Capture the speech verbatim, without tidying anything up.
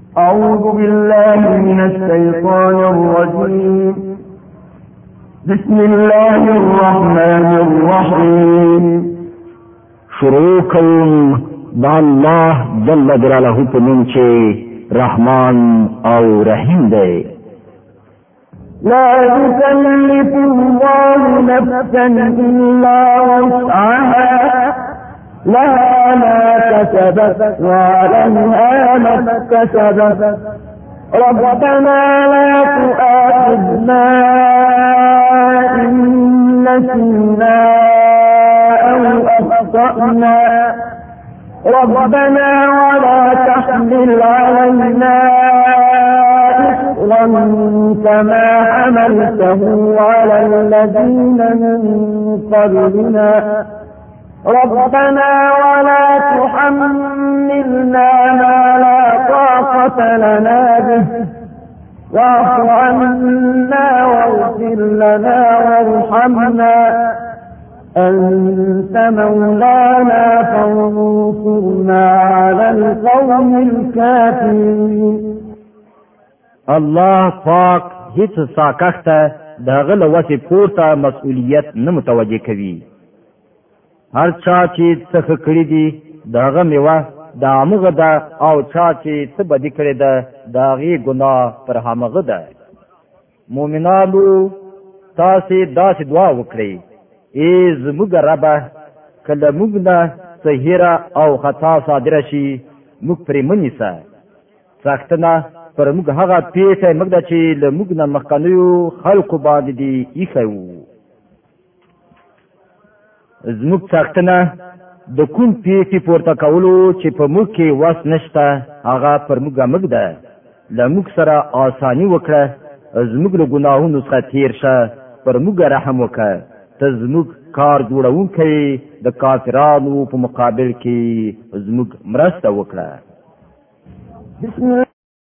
أعوذ بالله من الشيطان الرجيم بسم الله الرحمن الرحيم شروع کوم د الله جل جلاله په نوم چې رحمان او رحیم دی. لا يكلف الله نفسا إلا وسعها لها ما كسبت وعليها ما اكتسبت ربنا لا تؤاخذنا إن نسينا أو أخطأنا ربنا ولا تحمل علينا إصرا كما حملته على الذين من قبلنا ربنا ولا تحملنا ما لا طاقة لنا به واعف عنا واغفر لنا وارحمنا أنت مولانا فانصرنا على القوم الكافرين. الله پاک هیڅ ساکښته دغه له وسې پورته مسؤلیت نه متوجه کوي. هر چا چې څه کړی دي دغه میوه د هغه ده او چا چې څه بدي کړی ده د هغې ګناه پر همغه ده. مؤمنانو تاسې داسې دعا وکړئ: ای زموږ ربه، کله موږ نه څه هیره او خطا صادره شي موږ پرې مه نیسه. سختنه پر موږ هغه پیښه موږ ده چې له موږ نه مخکنیو خلقو باندې دي ایښی وو. زموږ سختنه د کوم پیښې پورته کولو چې په موږ کې وس نشته هغه پر موږ موږ ده. له موږ سره آساني وکړه، زموږ له ګناهونو څخه تیر شه، پر موږ رحم وکړه. ته زموږ کار جوړونکی د کافرانو په مقابل کې زموږ مرسته وکړه. بسم